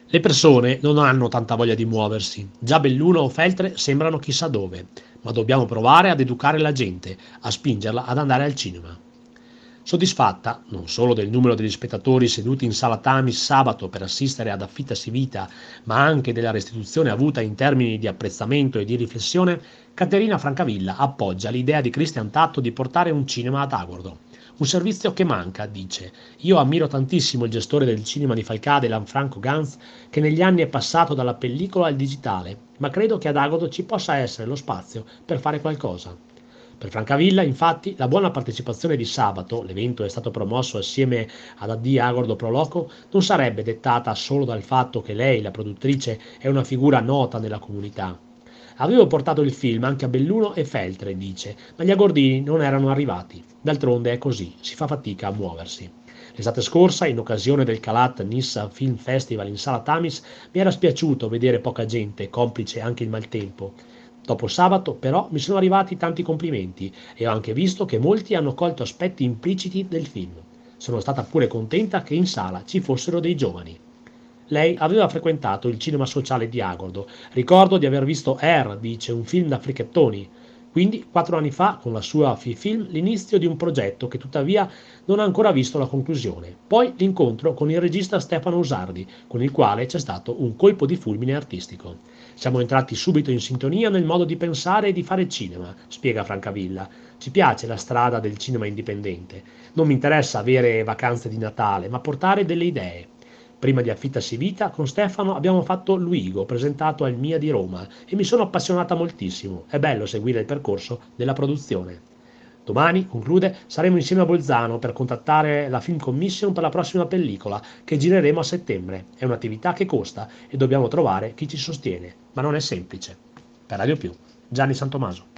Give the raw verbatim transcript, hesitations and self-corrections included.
Le persone non hanno tanta voglia di muoversi. Già Belluno o Feltre sembrano chissà dove, ma dobbiamo provare ad educare la gente, a spingerla ad andare al cinema. Soddisfatta non solo del numero degli spettatori seduti in sala Tamis sabato per assistere ad Affittasi Vita, ma anche della restituzione avuta in termini di apprezzamento e di riflessione, Caterina Francavilla appoggia l'idea di Christian Tatto di portare un cinema ad Agordo. Un servizio che manca, dice. Io ammiro tantissimo il gestore del cinema di Falcade, Lanfranco Ganz, che negli anni è passato dalla pellicola al digitale, ma credo che ad Agordo ci possa essere lo spazio per fare qualcosa. Per Francavilla, infatti, la buona partecipazione di sabato, l'evento è stato promosso assieme ad A D Agordo Pro Loco, non sarebbe dettata solo dal fatto che lei, la produttrice, è una figura nota nella comunità. Avevo portato il film anche a Belluno e Feltre, dice, ma gli agordini non erano arrivati. D'altronde è così, si fa fatica a muoversi. L'estate scorsa, in occasione del Calat Nissa Film Festival in Sala Tamis, mi era spiaciuto vedere poca gente, complice anche il maltempo. Dopo sabato, però, mi sono arrivati tanti complimenti e ho anche visto che molti hanno colto aspetti impliciti del film. Sono stata pure contenta che in sala ci fossero dei giovani. Lei aveva frequentato il cinema sociale di Agordo. Ricordo di aver visto Air, dice, un film da fricchettoni. Quindi, quattro anni fa, con la sua Fi-Film, l'inizio di un progetto che tuttavia non ha ancora visto la conclusione. Poi l'incontro con il regista Stefano Usardi, con il quale c'è stato un colpo di fulmine artistico. Siamo entrati subito in sintonia nel modo di pensare e di fare cinema, spiega Francavilla. Ci piace la strada del cinema indipendente. Non mi interessa avere vacanze di Natale, ma portare delle idee. Prima di Affittasi Vita, con Stefano abbiamo fatto Luigo, presentato al Mia di Roma, e mi sono appassionata moltissimo. È bello seguire il percorso della produzione. Domani, conclude, saremo insieme a Bolzano per contattare la Film Commission per la prossima pellicola, che gireremo a settembre. È un'attività che costa e dobbiamo trovare chi ci sostiene, ma non è semplice. Per Radio Più, Gianni Santomaso.